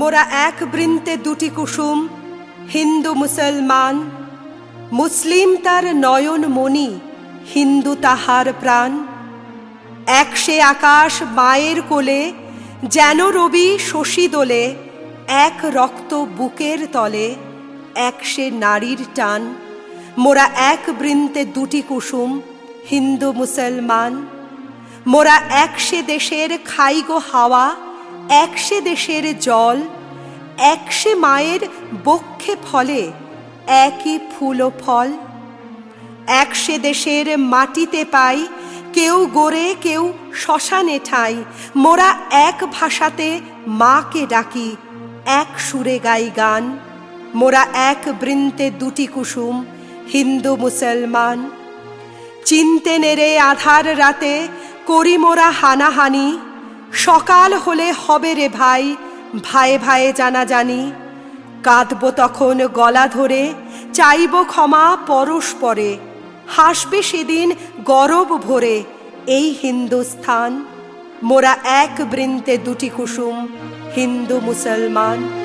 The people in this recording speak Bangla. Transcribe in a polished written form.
মোরা এক বৃন্তে দুটি কুসুম, হিন্দু মুসলমান। মুসলিম তার নয়ন মণি, হিন্দু তাহার প্রাণ। এক সে আকাশ মায়ের কোলে, যেন রবি শশী দোলে। এক রক্ত বুকের তলে, এক সে নারীর টান। মোরা এক বৃন্তে দুটি কুসুম, হিন্দু মুসলমান। মোরা এক সে দেশের খাই গো হাওয়া, এক সে দেশের জল। এক সে মায়ের বক্ষে ফলে, একই ফুল ও ফল। এক সে দেশের মাটিতে পাই, কেউ গড়ে কেউ শ্মশানে ঠাই। মোরা এক ভাষাতে মাকে ডাকি, এক সুরে গাই গান। মোরা এক বৃন্তে দুটি কুসুম, হিন্দু মুসলমান। চিনতে নেড়ে আধার রাতে করি মোরা হানাহানি। সকাল হলে হবে রে ভাই, ভায়ে ভায়ে জানাজানি। কাঁদব তখন গলা ধরে, চাইব ক্ষমা পরস্পরে। হাসবে সেদিন গরব ভরে এই হিন্দুস্থান। মোরা এক বৃন্তে দুটি কুসুম, হিন্দু মুসলমান।